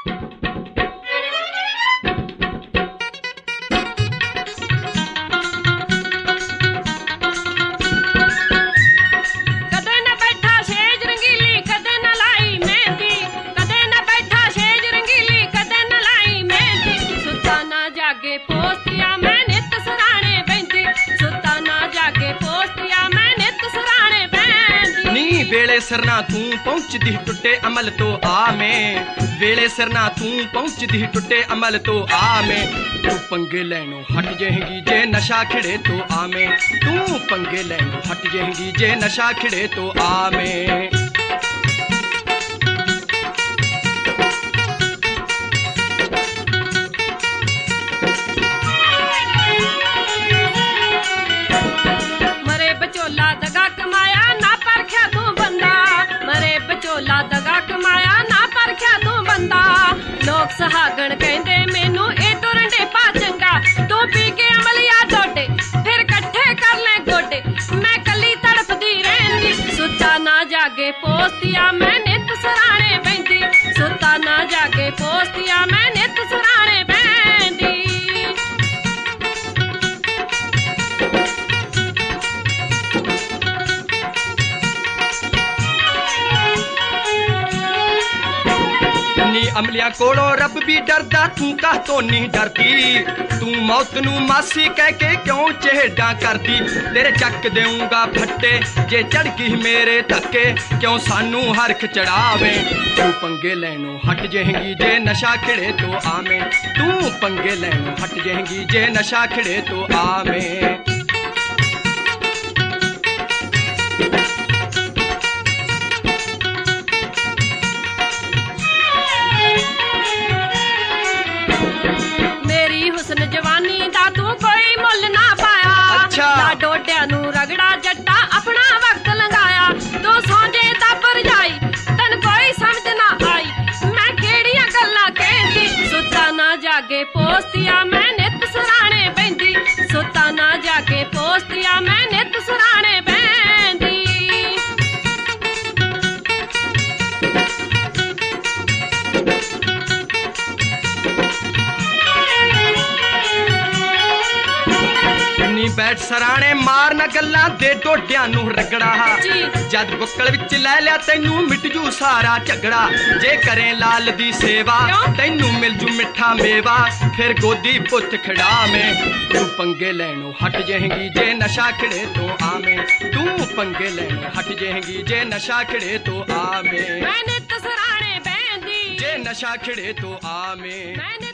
वेले सरना तू पहुंचदी टुटे अमल तो आमें, वेले सरना तू पहुंचदी टुटे अमल तो आमें। तू पंगे लैनो हट जाएगी जे नशा खिड़े तो आमें, तू पंगे लैनो हट जाएगी जे नशा खिड़े तो आमें। दगा कमाया ना परख्या तू बंदा, लोग सहागण कहंदे मैनू ए तो रंडे पा चंगा। तू पी के अमलिया डोडे फिर कट्ठे कर ले गोडे, मैं कली तड़पदी रहंदी सुता ना जागे पोस्तिया मैं नित सराणे बैंदी, सुता ना जागे पोस्तिया मैं नित सराणे बैंदी। अमलिया कोलों रब भी डरदा तू कह तो नहीं डरती, तू मौत नू मासी कह के क्यों चेहडा करदी। तेरे चक देऊंगा फट्टे जे चढ़ गई मेरे धक्के, क्यों सानू हरख चढ़ावे। तू पंगे लैनो हट जाएगी जे नशा खिड़े तो आमें, तू पंगे लैनो हट जाएगी जे नशा खिड़े तो आमें। जवानी दा तू कोई मुल ना पाया, अच्छा डोडिया नू रगड़ा जट्टा अपना वक्त लगाया। तू सौंजे दा परजाई तन कोई समझ ना आई, मैं केड़ियां गल्लां कहंदी सुता ना जागे पोस्तिया मैं नित सराणे बैंदी, सुता ना जागे पोस्तिया मैं नित सराणे बैंदी। बैठ सराणे मार न गल्लां दे डोडियां नू रगड़ा, जद बुक्कल विच लै लिया तैनू मिट जू सारा झगड़ा। जे करें लाल दी सेवा तैनू मिल जू मिठा मेवा, फिर गोदी पुत खड़ा में। तू पंगे लैनो हट जाएगी जे नशा खिड़े तो आमें, तू पंगे लैनो हट जाएगी जे नशा खिड़े तो आमें। मैं नित सराणे बैंदी जे नशा खिड़े तो आमें।